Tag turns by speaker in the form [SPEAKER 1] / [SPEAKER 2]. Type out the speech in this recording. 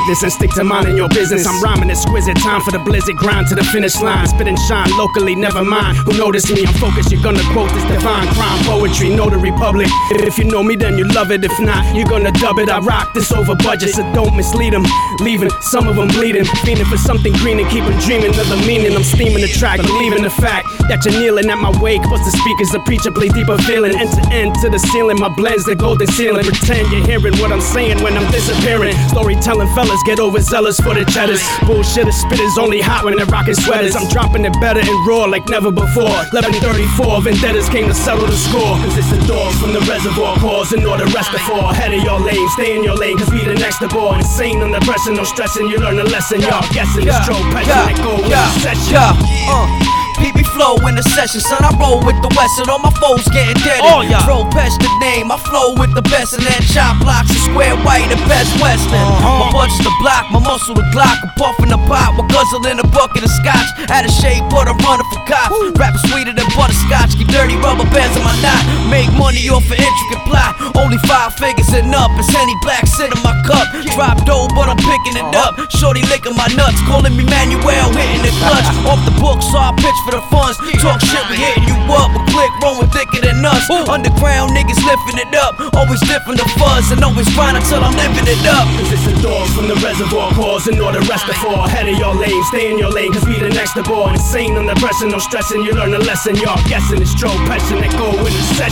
[SPEAKER 1] greatness and stick to minding your business. I'm rhyming exquisite, time for the blizzard, grind to the finish line. Spit and shine locally, never mind who noticed me. I'm focused, you're gonna quote this divine crime poetry. Know the Republic. If you know me, then you love it. If not, you're gonna dub it. I rock this over budget, so don't mislead them. Leaving some of them bleeding, fiending for something green and keep them dreaming of the meaning. I'm steaming the track, believing the fact that you're kneeling at my wake. Bust the speakers, the preacher play deeper feeling. End to end to the ceiling, my blends the golden ceiling. Pretend you're hearing what I'm saying when I'm disappearing. Storytelling fellas get overzealous for the cheddars. Bullshitters, spitters only hot when they're rocking sweaters. I'm dropping it better and raw like never before. 11:34, vendettas came to settle the score. Cause it's the dogs from the reservoir, cause and all the rest of four. Ahead of your lane, stay in your lane, cause we the next to ball. Insane under pressure, no stressing, you learn a lesson. Y'all guessing, it's Joe Pesci that go with the session.
[SPEAKER 2] PB flow in the session, son. I roll with the West and all my foes getting dead. Throw Pest the name, I flow with the best and then chop blocks and square white the best Western. My bunch the block, my muscle the Glock. I'm puffing the pot, while guzzling a bucket of scotch. Out of shape, but I'm running for cops. Rapping sweeter than butterscotch, keep dirty rubber bands on my knot. Make money off an intricate plot. Only 5 figures and up. It's Henny Black, sit in my cup. Drop dough, but I'm picking it up. Shorty licking my nuts, calling me Manuel, hitting the clutch. Off the book, so I pitch for the funds. Talk shit, we hitting you up. A click rolling thicker than us. Underground niggas lifting it up. Always different the fuzz and always grind until I'm living it up.
[SPEAKER 1] Cause it's the dogs from the reservoir, cause and all the rest of four. Ahead of your lane, stay in your lane, cause we the next to ball. Insane under pressure, no stressing, you learn a lesson. Y'all guessing, it's Joe Pesci that go with the